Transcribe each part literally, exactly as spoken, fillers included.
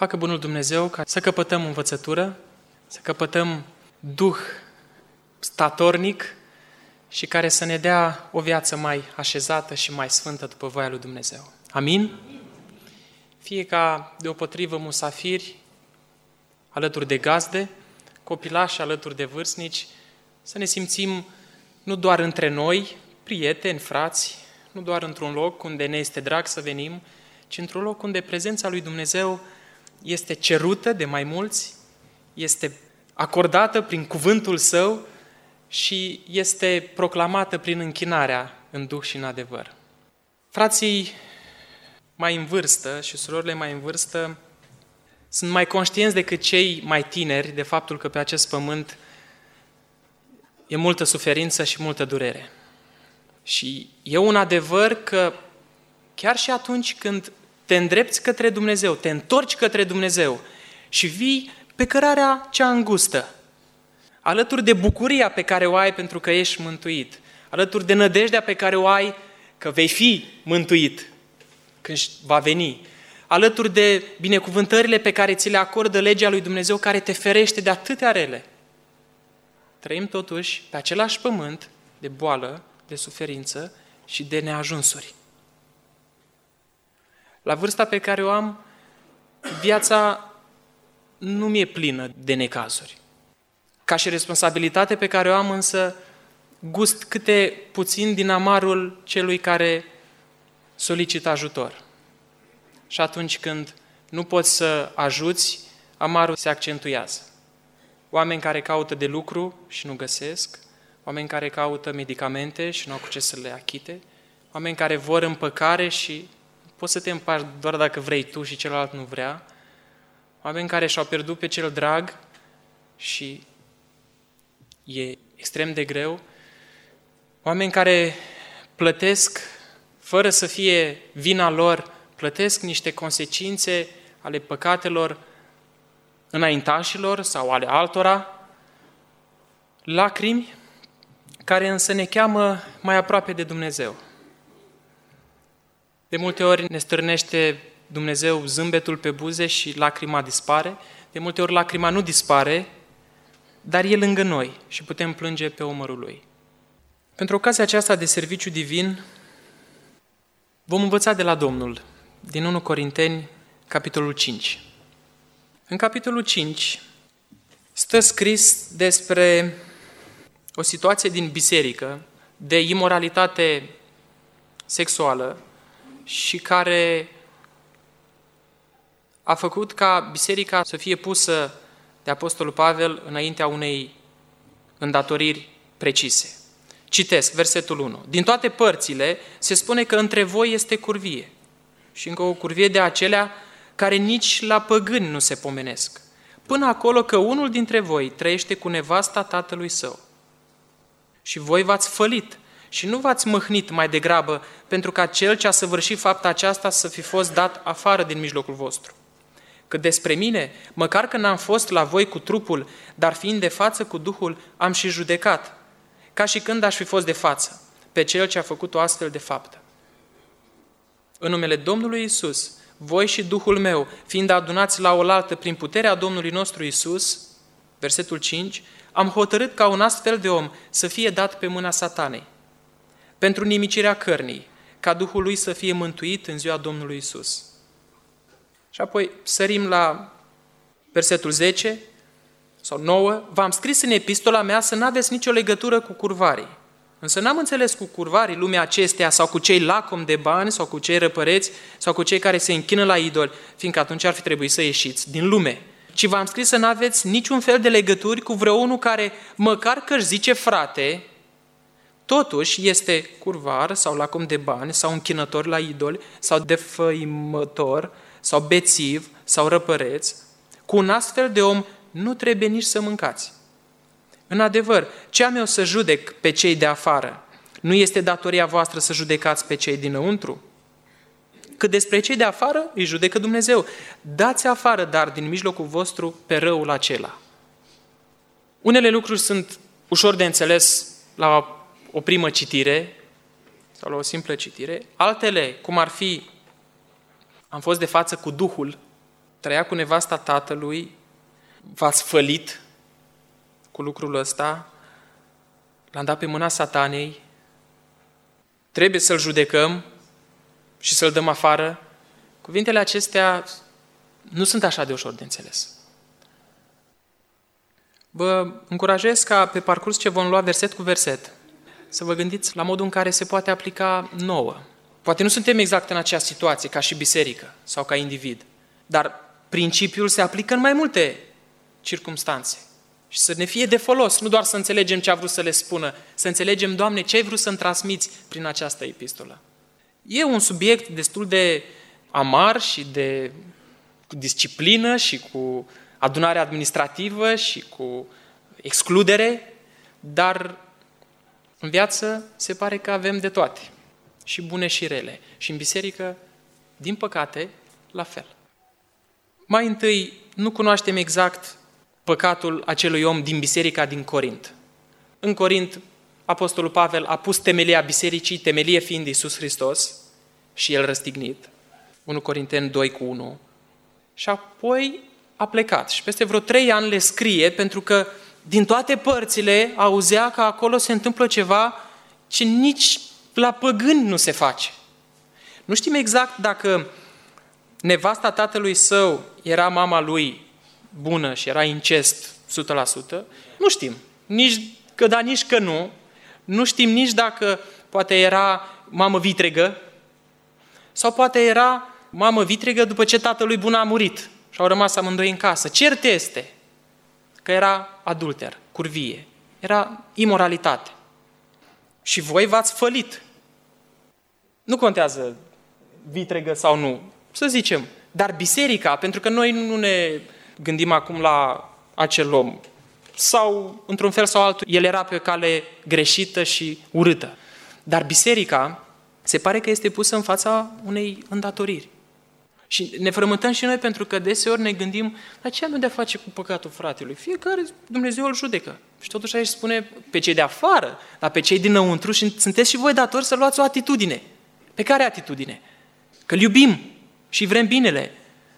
facă bunul Dumnezeu ca să căpătăm învățătură, să căpătăm duh statornic și care să ne dea o viață mai așezată și mai sfântă după voia lui Dumnezeu. Amin? Fie ca deopotrivă musafiri alături de gazde, copilași alături de vârstnici, să ne simțim nu doar între noi, prieteni, frați, nu doar într-un loc unde ne este drag să venim, ci într-un loc unde prezența lui Dumnezeu este cerută de mai mulți, este acordată prin cuvântul Său și este proclamată prin închinarea în duh și în adevăr. Frații mai în vârstă și surorile mai în vârstă sunt mai conștienți decât cei mai tineri de faptul că pe acest pământ e multă suferință și multă durere. Și e un adevăr că chiar și atunci când te îndrepți către Dumnezeu, te întorci către Dumnezeu și vii pe cărarea cea îngustă, alături de bucuria pe care o ai pentru că ești mântuit, alături de nădejdea pe care o ai că vei fi mântuit când va veni, alături de binecuvântările pe care ți le acordă legea lui Dumnezeu care te ferește de atâtea rele. Trăim totuși pe același pământ de boală, de suferință și de neajunsuri. La vârsta pe care o am, viața nu mi-e plină de necazuri. Ca și responsabilitate pe care o am însă, gust câte puțin din amarul celui care solicită ajutor. Și atunci când nu poți să ajuți, amarul se accentuează. Oameni care caută de lucru și nu găsesc, oameni care caută medicamente și nu au cu ce să le achite, oameni care vor împăcare și poți să te împaci doar dacă vrei tu și celălalt nu vrea, oameni care și-au pierdut pe cel drag și e extrem de greu, oameni care plătesc, fără să fie vina lor, plătesc niște consecințe ale păcatelor înaintașilor sau ale altora, lacrimi care însă ne cheamă mai aproape de Dumnezeu. De multe ori ne stârnește Dumnezeu zâmbetul pe buze și lacrima dispare, de multe ori lacrima nu dispare, dar e lângă noi și putem plânge pe umărul Lui. Pentru ocazia aceasta de serviciu divin, vom învăța de la Domnul, din întâi Corinteni, capitolul cinci. În capitolul cinci stă scris despre o situație din biserică de imoralitate sexuală și care a făcut ca biserica să fie pusă de Apostolul Pavel înaintea unei îndatoriri precise. Citesc versetul unu. Din toate părțile se spune că între voi este curvie și încă o curvie de acelea care nici la păgâni nu se pomenesc, până acolo că unul dintre voi trăiește cu nevasta tatălui său. Și voi v-ați fălit și nu v-ați mâhnit mai degrabă pentru ca cel ce a săvârșit fapta aceasta să fi fost dat afară din mijlocul vostru. Cât despre mine, măcar că n-am fost la voi cu trupul, dar fiind de față cu Duhul, am și judecat, ca și când aș fi fost de față, pe cel ce a făcut o astfel de faptă. În numele Domnului Iisus, voi și Duhul meu, fiind adunați la oaltă prin puterea Domnului nostru Iisus, versetul cinci, am hotărât ca un astfel de om să fie dat pe mâna Satanei, pentru nimicirea cărnii, ca Duhul lui să fie mântuit în ziua Domnului Iisus. Și apoi sărim la versetul zece sau nouă, v-am scris în epistola mea să n-aveți nicio legătură cu curvarii. Însă n-am înțeles cu curvarii lumea acesteia sau cu cei lacomi de bani sau cu cei răpăreți sau cu cei care se închină la idoli, fiindcă atunci ar fi trebuit să ieșiți din lume. Ci v-am scris să n-aveți niciun fel de legături cu vreunul care, măcar că își zice frate, totuși este curvar sau lacom de bani sau închinător la idoli sau defăimător sau bețiv sau răpăreț. Cu un astfel de om nu trebuie nici să mâncați. În adevăr, ce am eu să judec pe cei de afară? Nu este datoria voastră să judecați pe cei dinăuntru? Cât despre cei de afară, îi judecă Dumnezeu. Dați afară, dar din mijlocul vostru, pe răul acela. Unele lucruri sunt ușor de înțeles la o primă citire sau la o simplă citire. Altele, cum ar fi, am fost de față cu Duhul, trăia cu nevasta tatălui, v-ați fălit cu lucrul ăsta, l-am dat pe mâna Satanei, trebuie să-l judecăm și să-l dăm afară. Cuvintele acestea nu sunt așa de ușor de înțeles. Vă încurajez ca pe parcurs ce vom lua verset cu verset să vă gândiți la modul în care se poate aplica nouă. Poate nu suntem exact în aceeași situație ca și biserică sau ca individ, dar principiul se aplică în mai multe circumstanțe. Și să ne fie de folos, nu doar să înțelegem ce a vrut să le spună, să înțelegem, Doamne, ce ai vrut să-mi transmiți prin această epistolă. E un subiect destul de amar și de cu disciplină și cu adunare administrativă și cu excludere, dar în viață se pare că avem de toate, și bune și rele. Și în biserică, din păcate, la fel. Mai întâi, nu cunoaștem exact păcatul acelui om din biserica din Corint. În Corint, apostolul Pavel a pus temelia bisericii, temelie fiind Iisus Hristos și el răstignit. unu Corinteni doi cu unu. Și apoi a plecat. Și peste vreo trei ani le scrie, pentru că din toate părțile auzea că acolo se întâmplă ceva ce nici la păgâni nu se face. Nu știm exact dacă nevasta tatălui său era mama lui bună și era incest o sută la sută. Nu știm. Nici că da, nici că nu. Nu știm nici dacă poate era mamă vitregă sau poate era mamă vitregă după ce tatălui bun a murit și au rămas amândoi în casă. Cert este că era adulter, curvie. Era imoralitate. Și voi v-ați fălit. Nu contează vitregă sau nu, să zicem. Dar biserica, pentru că noi nu ne gândim acum la acel om, sau într-un fel sau altul, el era pe cale greșită și urâtă. Dar biserica se pare că este pusă în fața unei îndatoriri. Și ne frământăm și noi pentru că deseori ne gândim, dar ce am de a face cu păcatul fratelui? Fiecare, Dumnezeu îl judecă. Și totuși aici spune pe cei de afară, dar pe cei dinăuntru și sunteți și voi datori să luați o atitudine. Pe care atitudine? Că îl iubim și vrem binele.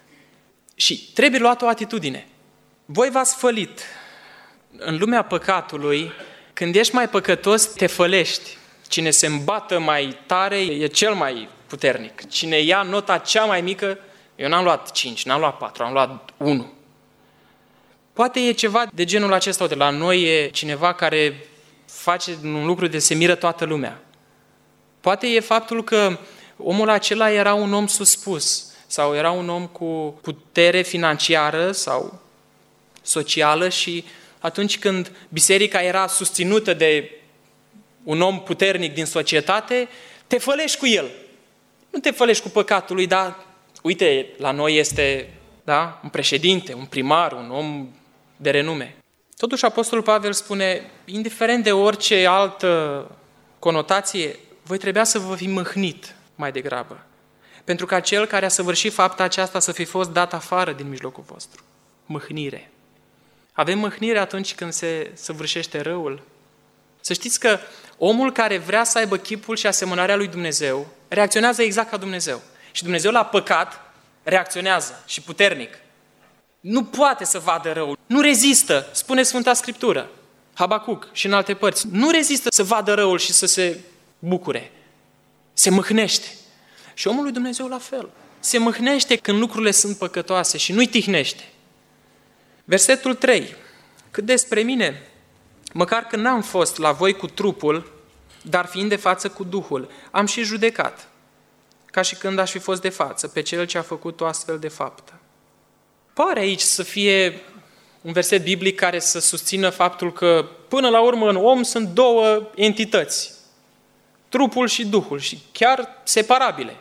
Și trebuie luat o atitudine. Voi v-ați fălit. În lumea păcatului, când ești mai păcătos, te fălești. Cine se îmbată mai tare e cel mai puternic. Cine ia nota cea mai mică, eu n-am luat cinci, n-am luat patru, am luat unu. Poate e ceva de genul acesta. De la noi e cineva care face un lucru de se miră toată lumea. Poate e faptul că omul acela era un om suspus sau era un om cu putere financiară sau socială și atunci când biserica era susținută de un om puternic din societate, te fălești cu el. Nu te fălești cu păcatul lui, dar uite, la noi este da, un președinte, un primar, un om de renume. Totuși, apostolul Pavel spune, indiferent de orice altă conotație, voi trebuia să vă fi mâhnit mai degrabă. Pentru ca cel care a săvârșit fapta aceasta să fi fost dat afară din mijlocul vostru. Mâhnire. Avem mâhnire atunci când se săvârșește răul. Să știți că omul care vrea să aibă chipul și asemănarea lui Dumnezeu, reacționează exact ca Dumnezeu. Și Dumnezeu la păcat reacționează și puternic. Nu poate să vadă răul. Nu rezistă, spune Sfânta Scriptură, Habacuc și în alte părți. Nu rezistă să vadă răul și să se bucure. Se mâhnește. Și omul lui Dumnezeu la fel. Se mâhnește când lucrurile sunt păcătoase și nu-i tihnește. Versetul trei. Cât despre mine, măcar că n-am fost la voi cu trupul, dar fiind de față cu Duhul, am și judecat, ca și când aș fi fost de față, pe cel ce a făcut o astfel de faptă. Pare aici să fie un verset biblic care să susțină faptul că până la urmă în om sunt două entități, trupul și Duhul, și chiar separabile.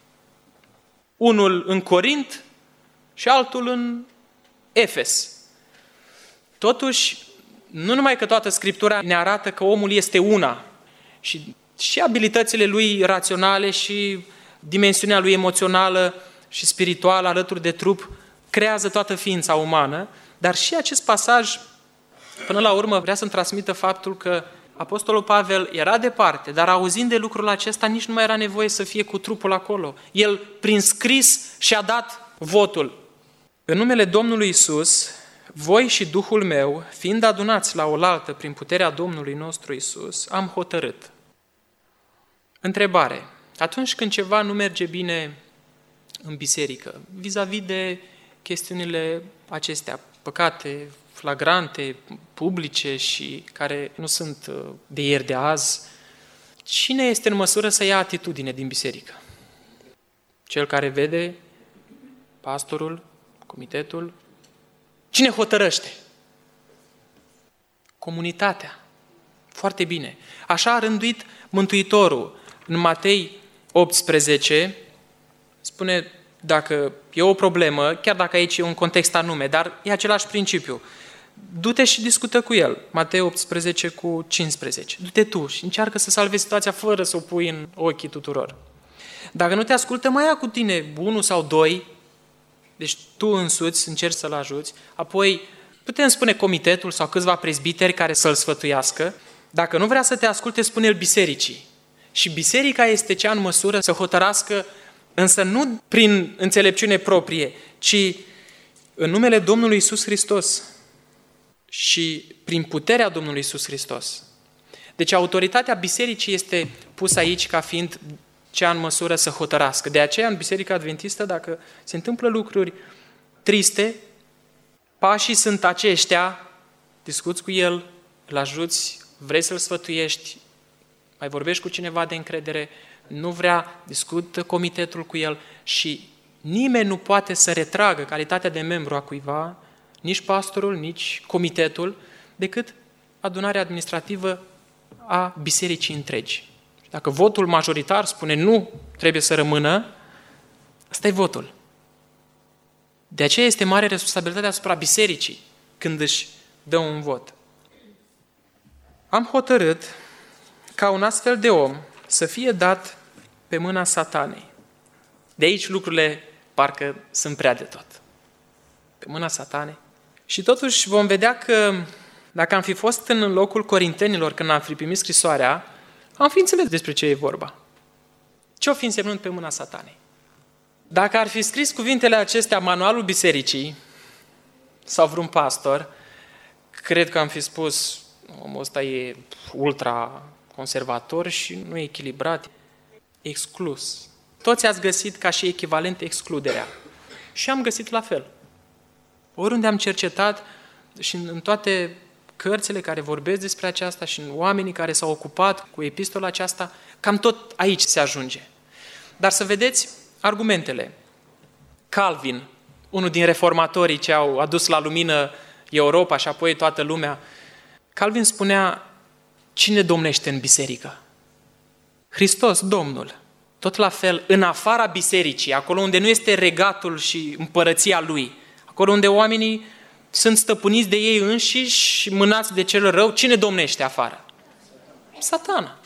Unul în Corint și altul în Efes. Totuși, nu numai că toată Scriptura ne arată că omul este una și, și abilitățile lui raționale și dimensiunea lui emoțională și spirituală alături de trup creează toată ființa umană, dar și acest pasaj, până la urmă, vrea să-mi transmită faptul că apostolul Pavel era departe, dar auzind de lucrul acesta, nici nu mai era nevoie să fie cu trupul acolo. El, prin scris, și-a dat votul. În numele Domnului Iisus, voi și Duhul meu, fiind adunați la oaltă prin puterea Domnului nostru Iisus, am hotărât. Întrebare. Atunci când ceva nu merge bine în biserică, vis-a-vis de chestiunile acestea, păcate flagrante, publice și care nu sunt de ieri de azi, cine este în măsură să ia atitudine din biserică? Cel care vede, pastorul, comitetul? Cine hotărăște? Comunitatea. Foarte bine. Așa a rânduit Mântuitorul. În Matei optsprezece spune, dacă e o problemă, chiar dacă aici e un context anume, dar e același principiu, du-te și discută cu el. Matei optsprezece cu cincisprezece. Du-te tu și încearcă să salvezi situația fără să o pui în ochii tuturor. Dacă nu te ascultă, mai ia cu tine unul sau doi, deci tu însuți încerci să-l ajuți, apoi putem spune comitetul sau câțiva prezbiteri care să-l sfătuiască. Dacă nu vrea să te asculte, spune-l bisericii. Și biserica este cea în măsură să hotărască, însă nu prin înțelepciune proprie, ci în numele Domnului Iisus Hristos și prin puterea Domnului Iisus Hristos. Deci autoritatea bisericii este pusă aici ca fiind cea în măsură să hotărască. De aceea, în Biserica Adventistă, dacă se întâmplă lucruri triste, pașii sunt aceștia, discuți cu el, îl ajuți, vrei să-l sfătuiești, mai vorbești cu cineva de încredere, nu vrea, discută comitetul cu el și nimeni nu poate să retragă calitatea de membru a cuiva, nici pastorul, nici comitetul, decât adunarea administrativă a bisericii întregi. Dacă votul majoritar spune nu, trebuie să rămână, ăsta e votul. De aceea este mare responsabilitatea asupra bisericii când își dă un vot. Am hotărât ca un astfel de om să fie dat pe mâna Satanei. De aici lucrurile parcă sunt prea de tot. Pe mâna Satanei. Și totuși vom vedea că dacă am fi fost în locul corintenilor când am fi primit scrisoarea, am fi înțeles despre ce e vorba. Ce o fi însemnând pe mâna Satanei? Dacă ar fi scris cuvintele acestea manualul bisericii sau vreun pastor, cred că am fi spus, omul ăsta e ultra conservator și nu e echilibrat, exclus. Toți ați găsit ca și echivalent excluderea. Și am găsit la fel. Oriunde am cercetat și în toate cărțile care vorbesc despre aceasta și în oamenii care s-au ocupat cu epistola aceasta, cam tot aici se ajunge. Dar să vedeți argumentele. Calvin, unul din reformatorii ce au adus la lumină Europa și apoi toată lumea, Calvin spunea, cine domnește în biserică? Hristos, Domnul. Tot la fel, în afara bisericii, acolo unde nu este regatul și împărăția Lui, acolo unde oamenii sunt stăpâniți de ei înșiși și mânați de cel rău, cine domnește afară? Satana.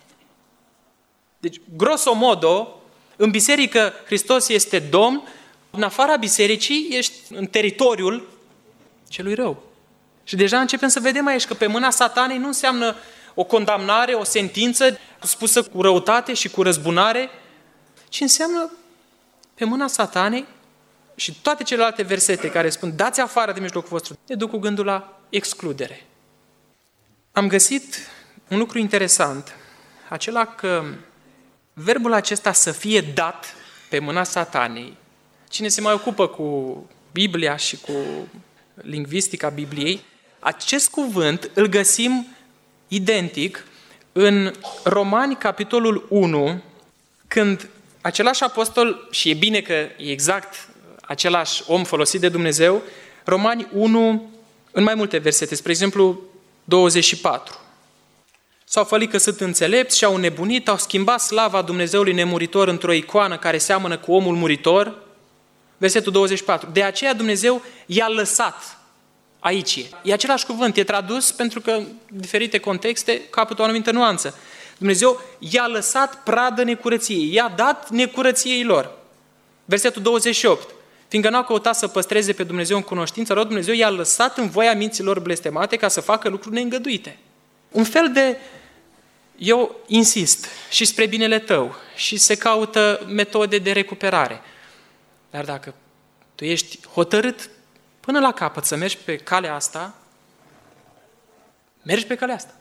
Deci, grosomodo, în biserică Hristos este Domn, în afara bisericii ești în teritoriul celui rău. Și deja începem să vedem aici că pe mâna Satanei nu înseamnă o condamnare, o sentință spusă cu răutate și cu răzbunare, ci înseamnă pe mâna Satanei. Și toate celelalte versete care spun dați afară de mijlocul vostru, ne duc cu gândul la excludere. Am găsit un lucru interesant, acela că verbul acesta să fie dat pe mâna Satanei, cine se mai ocupă cu Biblia și cu lingvistica Bibliei, acest cuvânt îl găsim identic în Romani, capitolul unu, când același apostol, și e bine că e exact același om folosit de Dumnezeu, Romani unu, în mai multe versete, spre exemplu douăzeci și patru. S-au fălit că sunt înțelepți și au nebunit, au schimbat slava Dumnezeului nemuritor într-o icoană care seamănă cu omul muritor. Versetul douăzeci și patru. De aceea Dumnezeu i-a lăsat. Aici e. E același cuvânt, e tradus pentru că în diferite contexte capătă o anumită nuanță. Dumnezeu i-a lăsat pradă necurăției, i-a dat necurăției lor. Versetul douăzeci și opt. Fiindcă n-au căutat să păstreze pe Dumnezeu în cunoștință lor, Dumnezeu i-a lăsat în voia minților blestemate ca să facă lucruri neîngăduite. Un fel de, eu insist, și spre binele tău, și se caută metode de recuperare. Dar dacă tu ești hotărât până la capăt să mergi pe calea asta, mergi pe calea asta.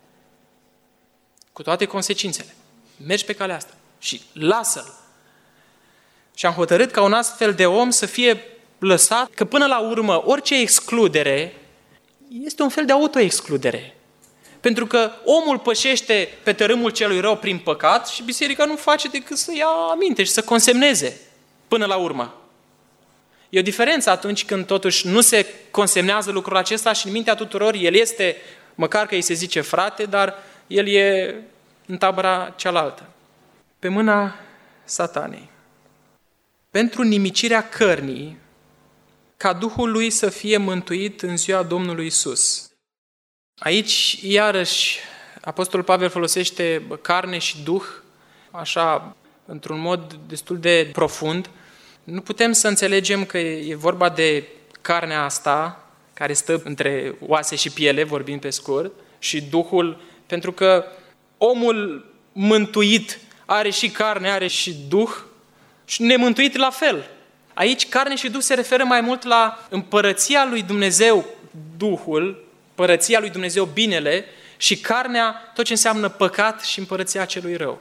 Cu toate consecințele. Mergi pe calea asta și lasă-l. Și am hotărât ca un astfel de om să fie lăsat, că până la urmă orice excludere este un fel de autoexcludere. Pentru că omul pășește pe tărâmul celui rău prin păcat și biserica nu face decât să ia aminte și să consemneze până la urmă. E o diferență atunci când totuși nu se consemnează lucrul acesta și în mintea tuturor el este, măcar că îi se zice frate, dar el e în tabăra cealaltă. Pe mâna Satanei. Pentru nimicirea cărnii, ca Duhul lui să fie mântuit în ziua Domnului Iisus. Aici, iarăși, Apostolul Pavel folosește carne și Duh, așa, într-un mod destul de profund. Nu putem să înțelegem că e vorba de carnea asta, care stă între oase și piele, vorbind pe scurt, și Duhul, pentru că omul mântuit are și carne, are și Duh, și nemântuit la fel. Aici carne și Duh se referă mai mult la împărăția lui Dumnezeu, Duhul, împărăția lui Dumnezeu, binele, și carnea, tot ce înseamnă păcat și împărăția celui rău.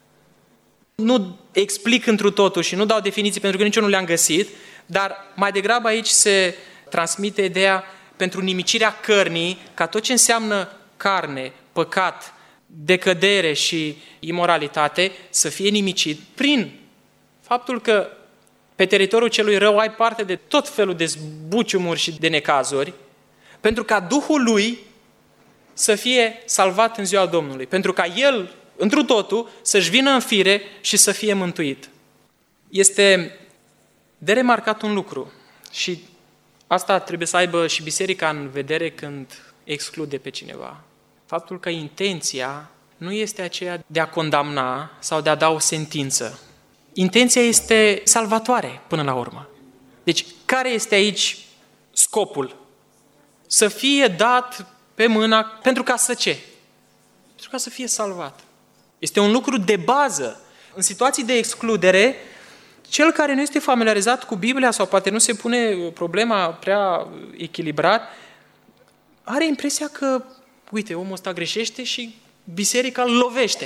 Nu explic întru totul și nu dau definiții pentru că nici eu nu le-am găsit, dar mai degrabă aici se transmite ideea pentru nimicirea cărnii, ca tot ce înseamnă carne, păcat, decădere și imoralitate să fie nimicit prin faptul că pe teritoriul celui rău ai parte de tot felul de zbuciumuri și de necazuri, pentru ca Duhul lui să fie salvat în ziua Domnului, pentru ca el, întru totul, să-și vină în fire și să fie mântuit. Este de remarcat un lucru și asta trebuie să aibă și biserica în vedere când exclude pe cineva. Faptul că intenția nu este aceea de a condamna sau de a da o sentință. Intenția este salvatoare până la urmă. Deci, care este aici scopul? Să fie dat pe mâna, pentru ca să ce? Pentru ca să fie salvat. Este un lucru de bază. În situații de excludere, cel care nu este familiarizat cu Biblia sau poate nu se pune problema prea echilibrat, are impresia că, uite, omul ăsta greșește și biserica îl lovește.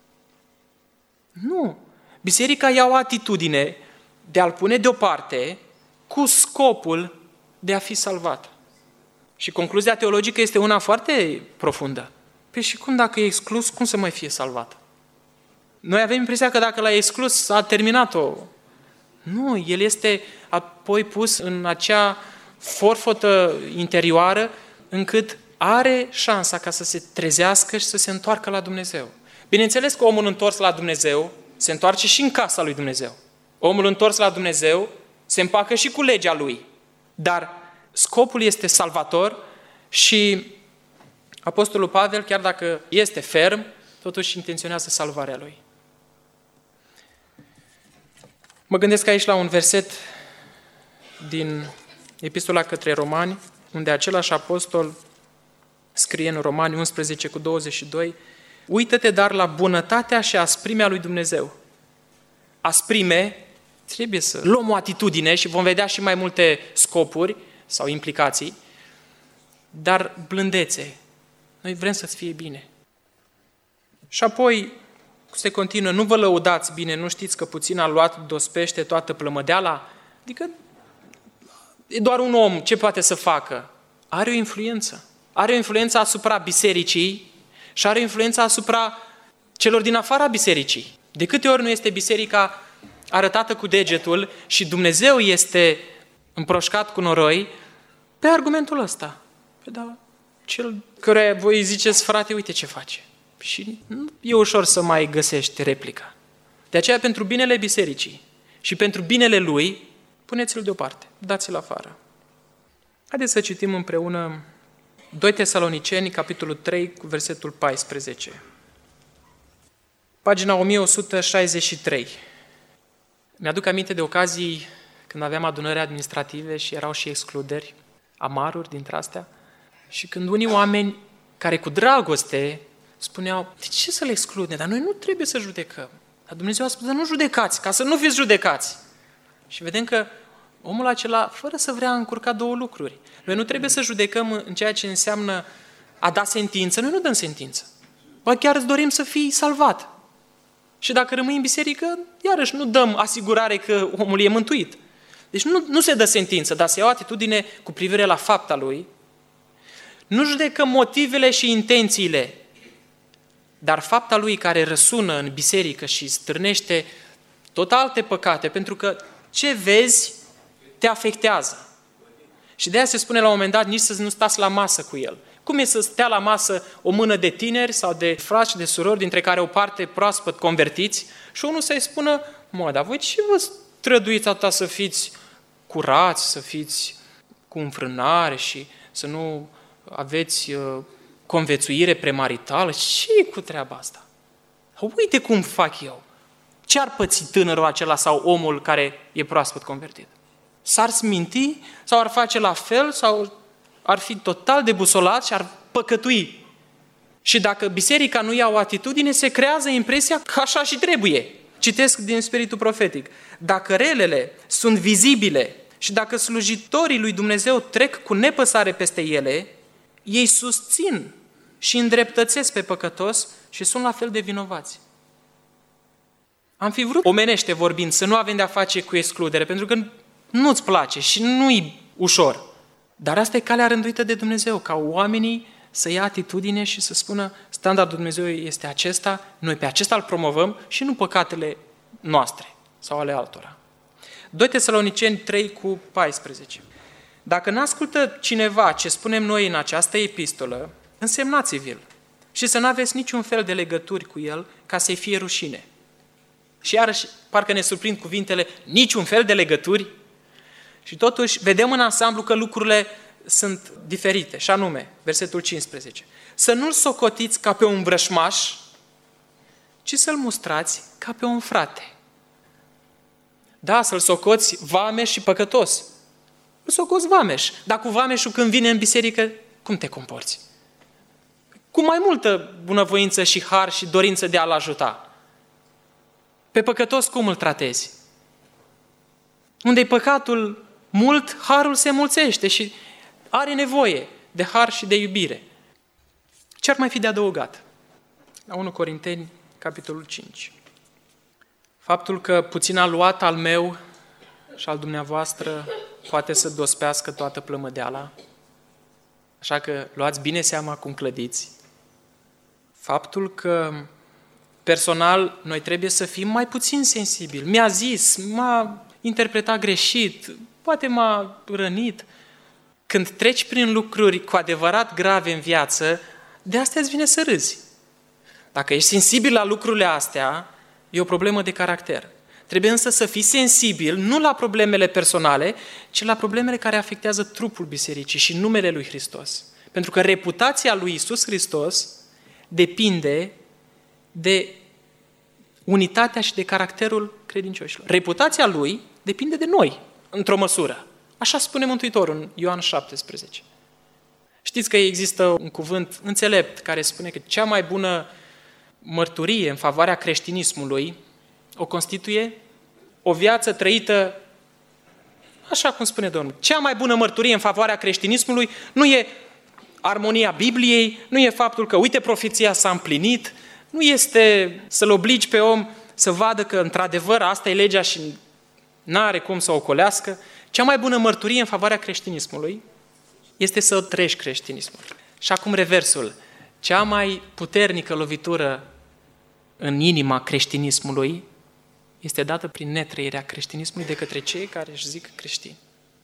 Nu. Biserica ia o atitudine de a-l pune deoparte cu scopul de a fi salvat. Și concluzia teologică este una foarte profundă. Păi și cum dacă e exclus, cum să mai fie salvat? Noi avem impresia că dacă l-a exclus, a terminat-o. Nu, el este apoi pus în acea forfotă interioară încât are șansa ca să se trezească și să se întoarcă la Dumnezeu. Bineînțeles că omul întors la Dumnezeu se întoarce și în casa lui Dumnezeu. Omul întors la Dumnezeu se împacă și cu legea lui. Dar scopul este salvator și Apostolul Pavel, chiar dacă este ferm, totuși intenționează salvarea lui. Mă gândesc aici la un verset din Epistola către Romani, unde același apostol scrie în Romani unsprezece cu douăzeci și doi: uită-te dar la bunătatea și asprimea lui Dumnezeu. Asprime, trebuie să luăm o atitudine și vom vedea și mai multe scopuri sau implicații, dar blândețe. Noi vrem să-ți fie bine. Și apoi se continuă: nu vă lăudați bine, nu știți că puțin a luat dospește toată plămădeala? Adică e doar un om, ce poate să facă? Are o influență. Are o influență asupra bisericii și are o influență asupra celor din afara bisericii. De câte ori nu este biserica arătată cu degetul și Dumnezeu este împroșcat cu noroi pe argumentul ăsta. Păi da, cel care voi ziceți, frate, uite ce face. Și nu e ușor să mai găsești replica. De aceea, pentru binele bisericii și pentru binele lui, puneți-l deoparte, dați-l afară. Haideți să citim împreună doi Tesaloniceni, capitolul trei, cu versetul paisprezece. Pagina o mie o sută șaizeci și trei. Mi-aduc aminte de ocazii când aveam adunări administrative și erau și excluderi, amaruri dintre astea, și când unii oameni care cu dragoste spuneau: de ce să le exclude? Dar noi nu trebuie să judecăm. Dar Dumnezeu a spus: să nu judecați, ca să nu fiți judecați. Și vedem că Omul acela, fără să vrea, a încurcat două lucruri. Noi nu trebuie să judecăm în ceea ce înseamnă a da sentință. Noi nu dăm sentință. Ba chiar îți dorim să fii salvat. Și dacă rămâi în biserică, iarăși nu dăm asigurare că omul e mântuit. Deci nu, nu se dă sentință, dar se ia o atitudine cu privire la fapta lui. Nu judecăm motivele și intențiile, dar fapta lui care răsună în biserică și stârnește tot alte păcate, pentru că ce vezi te afectează. Și de aia se spune la un moment dat nici să nu stați la masă cu el. Cum e să stea la masă o mână de tineri sau de frați și de surori, dintre care o parte proaspăt convertiți, și unul să-i spună, mă, dar voi ce vă străduiți atâta să fiți curați, să fiți cu înfrânare și să nu aveți uh, conviețuire premaritală? Ce cu treaba asta? Uite cum fac eu. Ce ar păți tânărul acela sau omul care e proaspăt convertit? S-ar sminti sau ar face la fel sau ar fi total debusolat și ar păcătui. Și dacă biserica nu ia o atitudine, se creează impresia că așa și trebuie. Citesc din spiritul profetic. Dacă relele sunt vizibile și dacă slujitorii lui Dumnezeu trec cu nepăsare peste ele, ei susțin și îndreptățesc pe păcătos și sunt la fel de vinovați. Am fi vrut, omenește vorbind, să nu avem de-a face cu excludere, pentru că nu-ți place și nu-i ușor. Dar asta e calea rânduită de Dumnezeu, ca oamenii să ia atitudine și să spună standardul Dumnezeu este acesta, noi pe acesta îl promovăm și nu păcatele noastre sau ale altora. doi Tesaloniceni trei cu paisprezece. Dacă n-ascultă cineva ce spunem noi în această epistolă, însemnați-vi-l și să n-aveți niciun fel de legături cu el ca să-i fie rușine. Și iarăși, parcă ne surprind cuvintele, niciun fel de legături. Și totuși, vedem în ansamblu că lucrurile sunt diferite. Și anume, versetul cincisprezece. Să nu-l socotiți ca pe un vrășmaș, ci să-l mustrați ca pe un frate. Da, să-l socoți vameș și păcătos. Îl socoți vameș. Dar cu vameșul când vine în biserică, cum te comporți? Cu mai multă bunăvoință și har și dorință de a-l ajuta. Pe păcătos cum îl tratezi? Unde-i păcatul mult, harul se mulțește și are nevoie de har și de iubire. Ce ar mai fi de adăugat? La unu Corinteni, capitolul cinci. Faptul că puțin a luat al meu și al dumneavoastră poate să dospească toată plămădeala. Așa că luați bine seama cum clădiți. Faptul că personal noi trebuie să fim mai puțin sensibili. Mi-a zis, m-a interpretat greșit, poate m-a rănit. Când treci prin lucruri cu adevărat grave în viață, de astea îți vine să râzi. Dacă ești sensibil la lucrurile astea, e o problemă de caracter. Trebuie însă să fii sensibil nu la problemele personale, ci la problemele care afectează trupul bisericii și numele lui Hristos. Pentru că reputația lui Iisus Hristos depinde de unitatea și de caracterul credincioșilor. Reputația lui depinde de noi, într-o măsură. Așa spune Mântuitorul în Ioan șaptesprezece. Știți că există un cuvânt înțelept care spune că cea mai bună mărturie în favoarea creștinismului o constituie o viață trăită așa cum spune Domnul. Cea mai bună mărturie în favoarea creștinismului nu e armonia Bibliei, nu e faptul că, uite, profeția s-a împlinit, nu este să-l obligi pe om să vadă că, într-adevăr, asta e legea și n-are cum să o ocolească. Cea mai bună mărturie în favoarea creștinismului este să trăiești creștinismul. Și acum reversul. Cea mai puternică lovitură în inima creștinismului este dată prin netrăirea creștinismului de către cei care își zic creștini.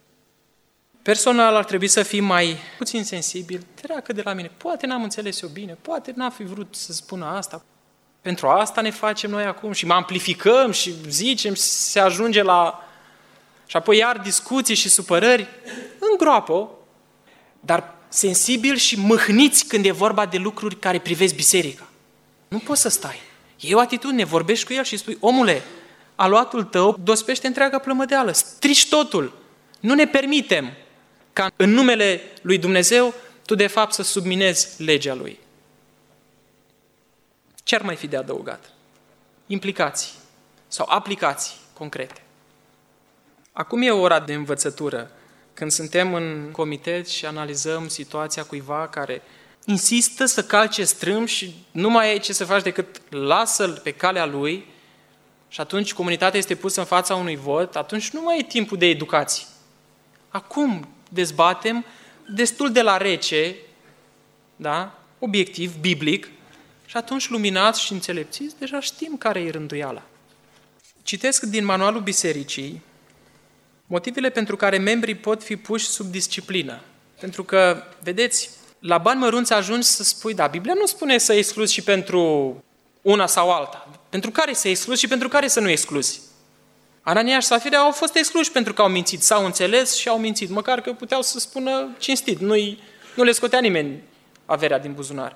Personal ar trebui să fii mai puțin sensibil, treacă de la mine. Poate n-am înțeles eu bine, poate n-am fi vrut să spună asta. Pentru asta ne facem noi acum și mă amplificăm și zicem și se ajunge la... Și apoi iar discuții și supărări. Îngroapă-o, dar sensibil și mâhniți când e vorba de lucruri care privesc biserica. Nu poți să stai. E o atitudine, vorbești cu el și spui, omule, aluatul tău dospește întreaga plămădeală, strici totul. Nu ne permitem ca în numele lui Dumnezeu tu de fapt să subminezi legea lui. Ce ar mai fi de adăugat? Implicații sau aplicații concrete. Acum e ora de învățătură, când suntem în comitet și analizăm situația cuiva care insistă să calce strâmb și nu mai ai ce să faci decât lasă-l pe calea lui și atunci comunitatea este pusă în fața unui vot, atunci nu mai e timpul de educație. Acum dezbatem destul de la rece, da? Obiectiv, biblic, și atunci luminați și înțelepțiți, deja știm care e rânduiala. Citesc din manualul bisericii motivele pentru care membrii pot fi puși sub disciplină. Pentru că, vedeți, la bani mărunți ajungi să spui, da, Biblia nu spune să excluzi și pentru una sau alta. Pentru care să excluzi și pentru care să nu excluzi. Anania și Safira au fost excluși pentru că au mințit, s-au înțeles și au mințit, măcar că puteau să spună cinstit, nu-i, nu le scotea nimeni averea din buzunar.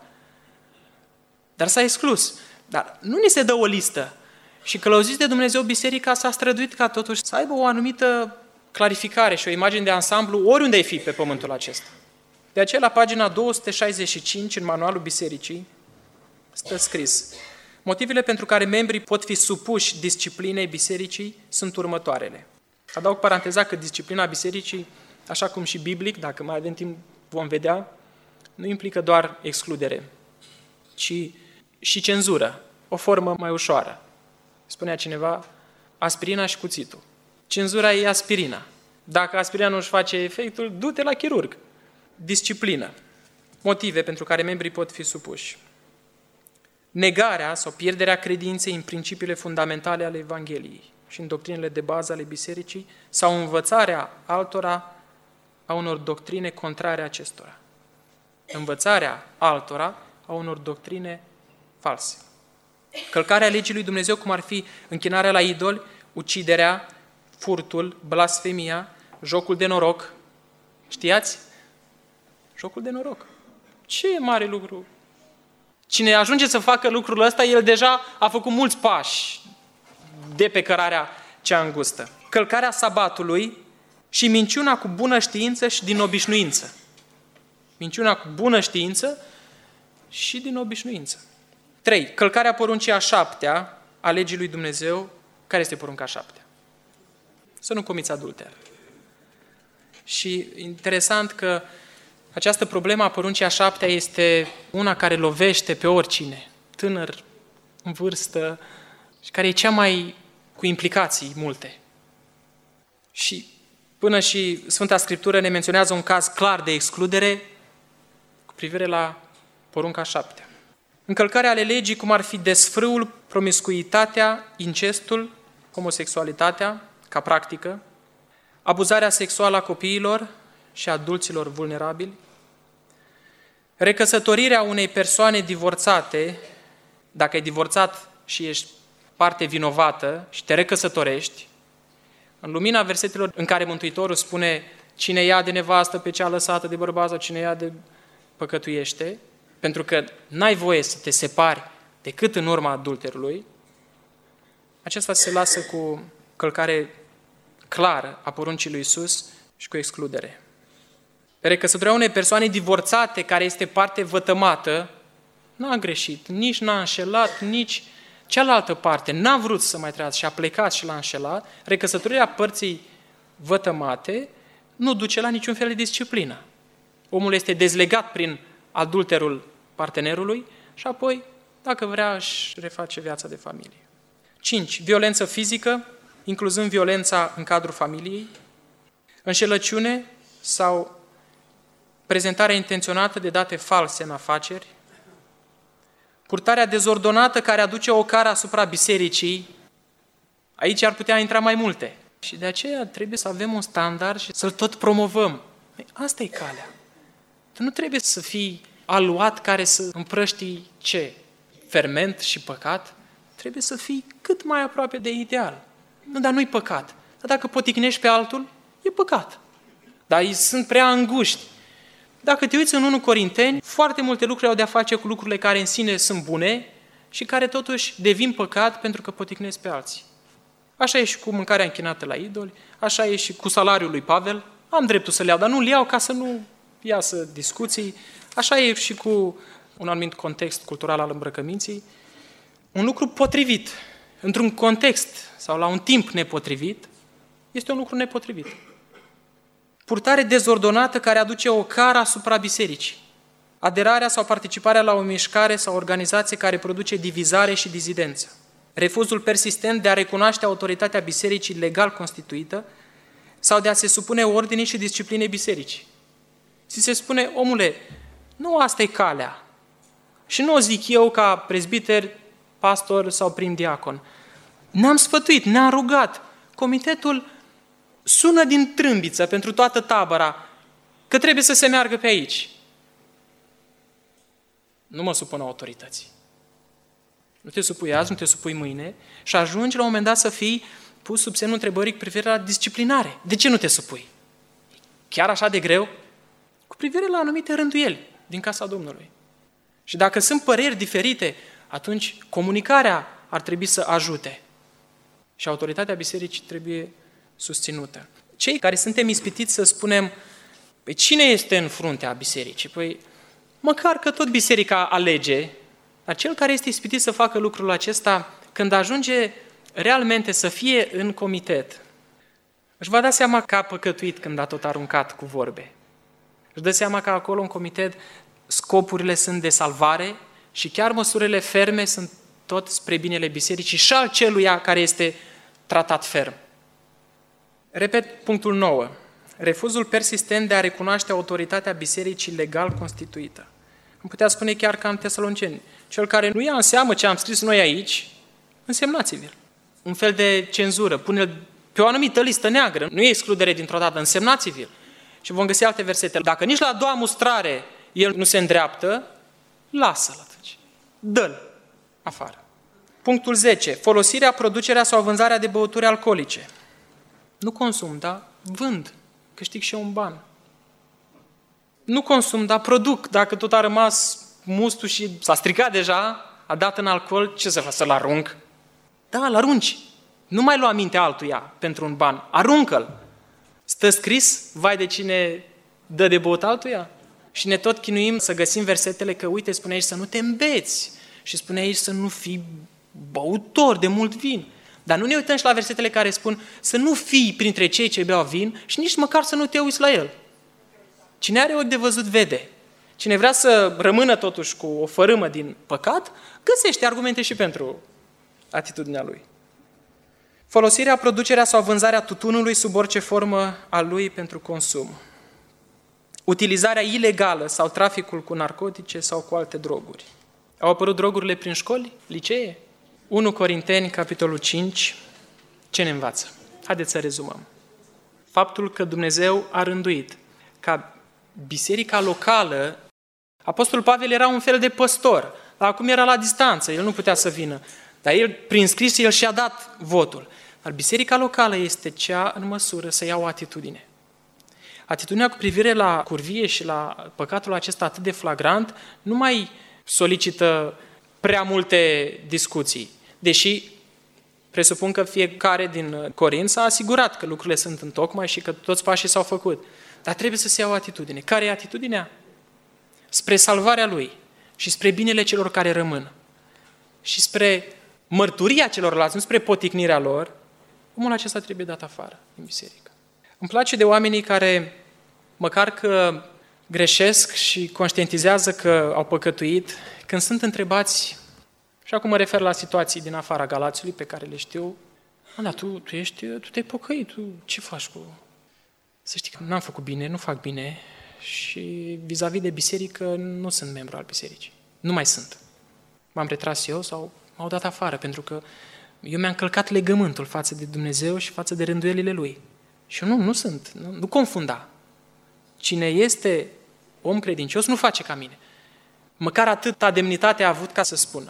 Dar s-a exclus. Dar nu ni se dă o listă. Și călăuziți de Dumnezeu, biserica s-a străduit ca totuși să aibă o anumită clarificare și o imagine de ansamblu oriunde ai fi pe pământul acesta. De aceea, la pagina două sute șaizeci și cinci, în manualul bisericii, stă scris: motivele pentru care membrii pot fi supuși disciplinei bisericii sunt următoarele. Adaug paranteza că disciplina bisericii, așa cum și biblic, dacă mai avem timp vom vedea, nu implică doar excludere, ci și cenzură, o formă mai ușoară. Spunea cineva, aspirina și cuțitul. Cenzura e aspirina. Dacă aspirina nu își face efectul, du-te la chirurg. Disciplină. Motive pentru care membrii pot fi supuși. Negarea sau pierderea credinței în principiile fundamentale ale Evangheliei și în doctrinele de bază ale bisericii sau învățarea altora a unor doctrine contrare acestora. Învățarea altora a unor doctrine false. Călcarea legii lui Dumnezeu, cum ar fi închinarea la idoli, uciderea, furtul, blasfemia, jocul de noroc. Știați? Jocul de noroc. Ce mare lucru! Cine ajunge să facă lucrul ăsta, el deja a făcut mulți pași de pe cărarea cea îngustă. Călcarea sabatului și minciuna cu bună știință și din obișnuință. Minciuna cu bună știință și din obișnuință. trei. Călcarea poruncii a șaptea a legii lui Dumnezeu. Care este porunca a șaptea? Să nu comiți adulter. Și interesant că această problemă a poruncii a șaptea este una care lovește pe oricine, tânăr, în vârstă, și care e cea mai cu implicații multe. Și până și Sfânta Scriptură ne menționează un caz clar de excludere cu privire la porunca a șaptea. Încălcarea ale legii, cum ar fi desfrâul, promiscuitatea, incestul, homosexualitatea, ca practică, abuzarea sexuală a copiilor și adulților vulnerabili, recăsătorirea unei persoane divorțate, dacă ai divorțat și ești parte vinovată și te recăsătorești, în lumina versetelor în care Mântuitorul spune cine ia de nevastă pe cea lăsată de bărbat sau cine ia de păcătuiește, pentru că n-ai voie să te separi decât în urma adulterului, acesta se lasă cu călcare clară a poruncii lui Iisus și cu excludere. Recăsătorirea unei persoane divorțate care este parte vătămată n-a greșit, nici n-a înșelat, nici cealaltă parte n-a vrut să mai trăiască și a plecat și l-a înșelat. Recăsătorirea părții vătămate nu duce la niciun fel de disciplină. Omul este dezlegat prin adulterul partenerului și apoi, dacă vrea, își reface viața de familie. cinci. Violență fizică, incluzând violența în cadrul familiei, înșelăciune sau prezentarea intenționată de date false în afaceri, purtarea dezordonată care aduce o cară asupra bisericii. Aici ar putea intra mai multe. Și de aceea trebuie să avem un standard și să-l tot promovăm. Asta e calea. Tu nu trebuie să fii aluat care să împrăștii ce? Ferment și păcat. Trebuie să fii cât mai aproape de ideal. Nu, dar nu-i păcat. Dar dacă poticnești pe altul, e păcat. Dar ei sunt prea înguști. Dacă te uiți în întâi Corinteni, foarte multe lucruri au de-a face cu lucrurile care în sine sunt bune și care totuși devin păcat pentru că poticnesc pe alții. Așa e și cu mâncarea închinată la idoli, așa e și cu salariul lui Pavel. Am dreptul să le iau, dar nu le iau ca să nu iasă discuții. Așa e și cu un anumit context cultural al îmbrăcăminții. Un lucru potrivit, într-un context sau la un timp nepotrivit, este un lucru nepotrivit. Purtare dezordonată care aduce o cară asupra bisericii. Aderarea sau participarea la o mișcare sau organizație care produce divizare și dizidență. Refuzul persistent de a recunoaște autoritatea bisericii legal constituită sau de a se supune ordinii și disciplinei bisericii. Și se spune, omule, nu asta e calea. Și nu o zic eu ca prezbiter, pastor sau prim diacon. Ne-am sfătuit, ne-am rugat. Comitetul sună din trâmbiță pentru toată tabăra că trebuie să se meargă pe aici. Nu mă supun autorității. Nu te supui azi, nu te supui mâine și ajungi la un moment dat să fii pus sub semnul întrebării cu privire la disciplinare. De ce nu te supui? Chiar așa de greu? Cu privire la anumite rânduieli din casa Domnului. Și dacă sunt păreri diferite, atunci comunicarea ar trebui să ajute. Și autoritatea bisericii trebuie susținută. Cei care suntem ispitiți să spunem, păi cine este în fruntea bisericii? Păi măcar că tot biserica alege, dar cel care este ispitit să facă lucrul acesta, când ajunge realmente să fie în comitet, își va da seama că a păcătuit când a tot aruncat cu vorbe. Își dă seama că acolo în comitet scopurile sunt de salvare și chiar măsurile ferme sunt tot spre binele bisericii și al celuia care este tratat ferm. Repet punctul nouă. Refuzul persistent de a recunoaște autoritatea bisericii legal constituită. Am putea spune chiar ca în Tesaloniceni. Cel care nu ia în seamă ce am scris noi aici, însemnați-vi-l. Un fel de cenzură. Pune-l pe o anumită listă neagră. Nu e excludere dintr-o dată, însemnați-vi-l. Și vom găsi alte versete. Dacă nici la a doua mustrare el nu se îndreaptă, lasă-l atunci. Dă-l afară. Punctul zece. Folosirea, producerea sau vânzarea de băuturi alcoolice. Nu consum, dar vând. Câștig și eu un ban. Nu consum, dar produc. Dacă tot a rămas mustul și s-a stricat deja, a dat în alcool, ce să fac? Să-l arunc? Da, îl arunci. Nu mai lua minte altuia pentru un ban. Aruncă-l. Stă scris, vai de cine dă de băut altuia? Și ne tot chinuim să găsim versetele că, uite, spune aici să nu te îmbeți. Și spune aici să nu fii băutor de mult vin. Dar nu ne uităm și la versetele care spun să nu fii printre cei ce beau vin și nici măcar să nu te uiți la el. Cine are ochi de văzut, vede. Cine vrea să rămână totuși cu o fărâmă din păcat, găsește argumente și pentru atitudinea lui. Folosirea, producerea sau vânzarea tutunului sub orice formă a lui pentru consum. Utilizarea ilegală sau traficul cu narcotice sau cu alte droguri. Au apărut drogurile prin școli, licee? unu Corinteni, capitolul cinci, ce ne învață? Haideți să rezumăm. Faptul că Dumnezeu a rânduit ca biserica locală, Apostolul Pavel era un fel de păstor, dar acum era la distanță, el nu putea să vină. Dar el, prin scris, el și-a dat votul. Dar biserica locală este cea în măsură să ia o atitudine. Atitudinea cu privire la curvie și la păcatul acesta atât de flagrant nu mai solicită prea multe discuții, deși presupun că fiecare din Corint s-a asigurat că lucrurile sunt întocmai și că toți pașii s-au făcut. Dar trebuie să se ia o atitudine. Care e atitudinea? Spre salvarea lui și spre binele celor care rămân și spre mărturia celorlalți, nu spre poticnirea lor, omul acesta trebuie dat afară din biserică. Îmi place de oamenii care, măcar că greșesc și conștientizează că au păcătuit, când sunt întrebați, și acum mă refer la situații din afara Galațiului pe care le știu, dar tu, tu, ești, tu te-ai păcăit, tu ce faci cu... Să știi că n-am făcut bine, nu fac bine și vis-a-vis de biserică nu sunt membru al bisericii. Nu mai sunt. M-am retras eu sau m-au dat afară pentru că eu mi-am călcat legământul față de Dumnezeu și față de rânduielile Lui. Și eu nu, nu sunt, nu, nu confunda. Cine este om credincios nu face ca mine. Măcar atâta demnitate a avut ca să spună.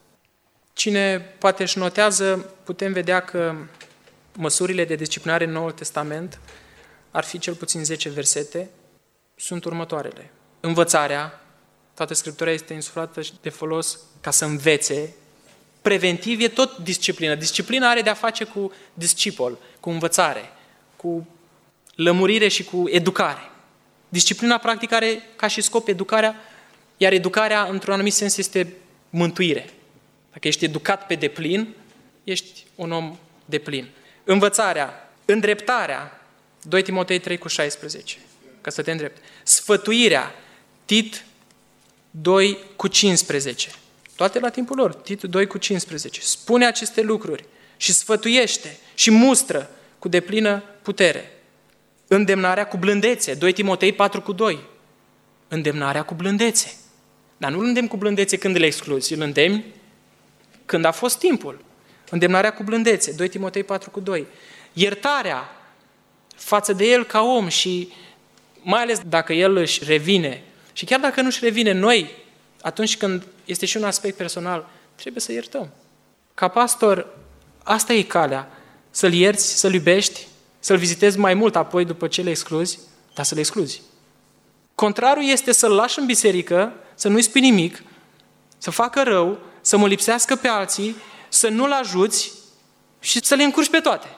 Cine poate își notează, putem vedea că măsurile de disciplinare în Noul Testament ar fi cel puțin zece versete, sunt următoarele. Învățarea, toată Scriptura este insuflată și de folos ca să învețe. Preventiv e tot disciplină. Disciplina are de-a face cu discipol, cu învățare, cu lămurire și cu educare. Disciplina practic are ca și scop educarea, iar educarea într-un anumit sens este mântuire. Dacă ești educat pe deplin, ești un om deplin. Învățarea Îndreptarea, doi Timotei trei cu șaisprezece, ca să te îndrept. Sfătuirea, Tit doi cu cincisprezece. Toate la timpul lor, Tit doi cu cincisprezece. Spune aceste lucruri și sfătuiește și mustră cu deplină putere. Îndemnarea cu blândețe, doi Timotei patru cu doi. Îndemnarea cu blândețe. Dar nu îl îndemn cu blândețe când îl excluzi, îl îndemni când a fost timpul. Îndemnarea cu blândețe, doi Timotei patru cu doi. Iertarea față de el ca om și mai ales dacă el își revine. Și chiar dacă nu își revine, noi, atunci când este și un aspect personal, trebuie să iertăm. Ca pastor, asta e calea. Să-l ierți, să-l iubești, să-l vizitezi mai mult apoi după ce le excluzi, dar să le excluzi. Contrarul este să-l lași în biserică, să nu-i spui nimic, să facă rău, să mă lipsească pe alții, să nu-l ajuți și să le încurci pe toate.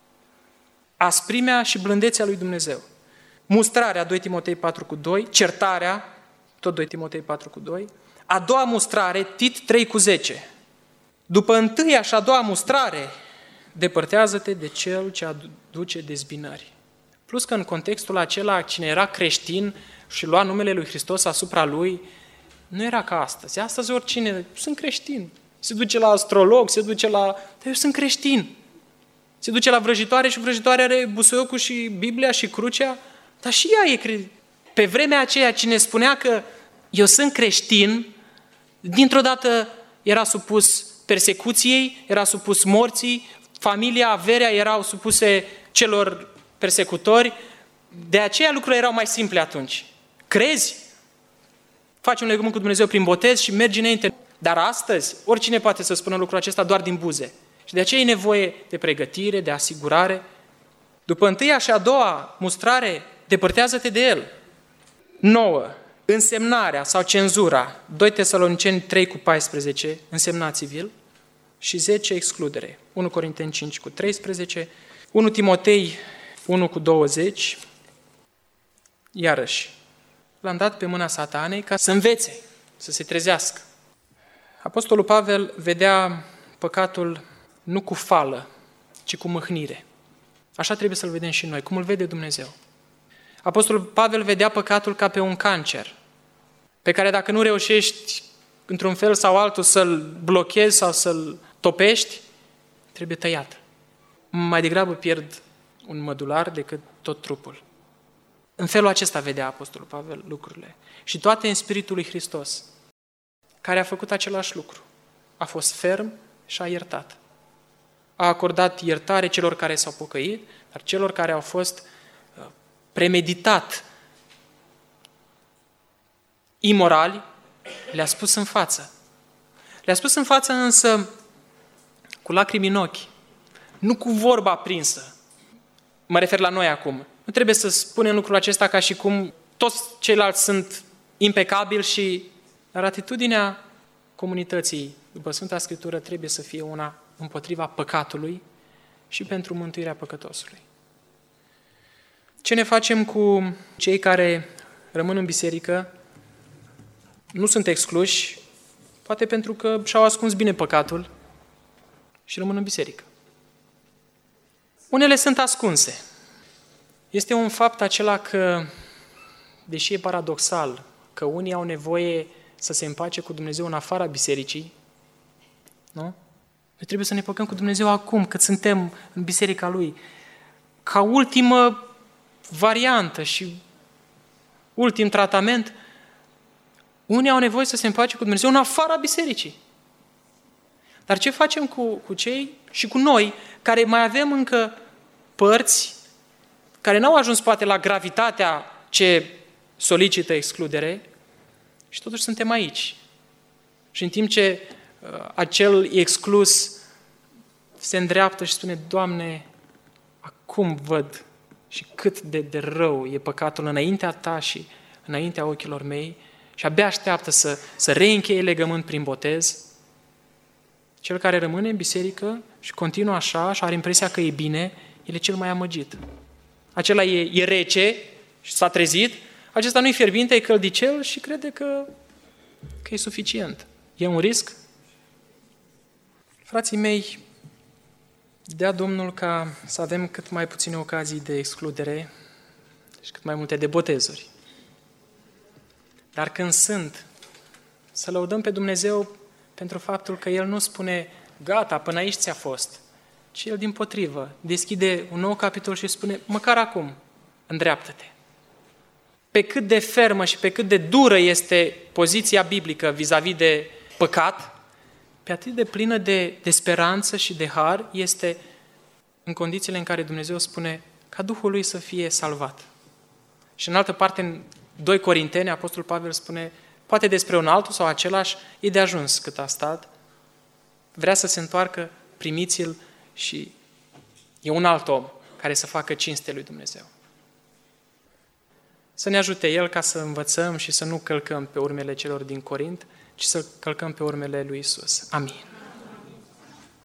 Asprimea și blândețea lui Dumnezeu. Mustrarea, doi Timotei patru cu doi, certarea, tot doi Timotei patru cu doi, a doua mustrare, Tit trei cu zece. După întâia și a doua mustrare, depărtează-te de cel ce aduce dezbinări. Plus că în contextul acela, cine era creștin și lua numele lui Hristos asupra lui, nu era ca astăzi. Astăzi oricine, sunt creștin. Se duce la astrolog, se duce la... Dar eu sunt creștin. Se duce la vrăjitoare și vrăjitoarea are busuiocul și Biblia și crucea, dar și ea e creștin. Pe vremea aceea, cine spunea că eu sunt creștin, dintr-o dată era supus persecuției, era supus morții, familia, averea erau supuse celor persecutori, de aceea lucrurile erau mai simple atunci. Crezi? Faci un legământ cu Dumnezeu prin botez și mergi înainte. Dar astăzi, oricine poate să spună lucrul acesta doar din buze. Și de aceea e nevoie de pregătire, de asigurare. După întâia și a doua mustrare, depărtează-te de el. nouă. Însemnarea sau cenzura, doi Tesaloniceni trei cu paisprezece, însemnat civil, și zece, excludere, unu Corinteni cinci cu treisprezece, unu Timotei unu cu douăzeci, iarăși, l-am dat pe mâna Satanei ca să învețe, să se trezească. Apostolul Pavel vedea păcatul nu cu fală, ci cu mâhnire. Așa trebuie să-l vedem și noi, cum îl vede Dumnezeu. Apostolul Pavel vedea păcatul ca pe un cancer, pe care dacă nu reușești într-un fel sau altul să-l blochezi sau să-l topești, trebuie tăiat. Mai degrabă pierd un mădular decât tot trupul. În felul acesta vedea Apostolul Pavel lucrurile. Și toate în Spiritul lui Hristos, care a făcut același lucru. A fost ferm și a iertat. A acordat iertare celor care s-au pocăit, dar celor care au fost premeditat imorali, le-a spus în față. Le-a spus în față însă cu lacrimi în ochi, nu cu vorba aprinsă. Mă refer la noi acum. Nu trebuie să spunem lucrul acesta ca și cum toți ceilalți sunt impecabili și... Dar atitudinea comunității după Sfânta Scriptură trebuie să fie una împotriva păcatului și pentru mântuirea păcătosului. Ce ne facem cu cei care rămân în biserică, nu sunt excluși, poate pentru că și-au ascuns bine păcatul și rămân în biserică. Unele sunt ascunse. Este un fapt acela că, deși e paradoxal, că unii au nevoie să se împace cu Dumnezeu în afara bisericii, nu? Noi trebuie să ne păcăm cu Dumnezeu acum, cât suntem în biserica Lui. Ca ultimă variantă și ultim tratament, unii au nevoie să se împace cu Dumnezeu în afara bisericii. Dar ce facem cu, cu cei și cu noi, care mai avem încă părți, care n-au ajuns poate la gravitatea ce solicită excludere, și totuși suntem aici. Și în timp ce uh, acel exclus se îndreaptă și spune, Doamne, acum văd și cât de, de rău e păcatul înaintea Ta și înaintea ochilor mei, și abia așteaptă să, să reîncheie legământ prin botez, cel care rămâne în biserică și continuă așa și are impresia că e bine, el e cel mai amăgit. Acela e, e rece și s-a trezit, acesta nu-i fierbinte, e căldicel și crede că, că e suficient. E un risc? Frații mei, Dea Domnul ca să avem cât mai puține ocazii de excludere și cât mai multe de botezuri. Dar când sunt, să lăudăm pe Dumnezeu pentru faptul că El nu spune, gata, până aici ți-a fost, ci El dimpotrivă deschide un nou capitol și spune, măcar acum, îndreaptă-te. Pe cât de fermă și pe cât de dură este poziția biblică vis-a-vis de păcat, pe atât de plină de, de speranță și de har este în condițiile în care Dumnezeu spune ca Duhul Lui să fie salvat. Și în altă parte, în doi Corinteni, Apostolul Pavel spune, poate despre un altul sau același, e de ajuns cât a stat, vrea să se întoarcă, primiți-l și e un alt om care să facă cinste lui Dumnezeu. Să ne ajute El ca să învățăm și să nu călcăm pe urmele celor din Corint, ci să călcăm pe urmele lui Isus. Amin.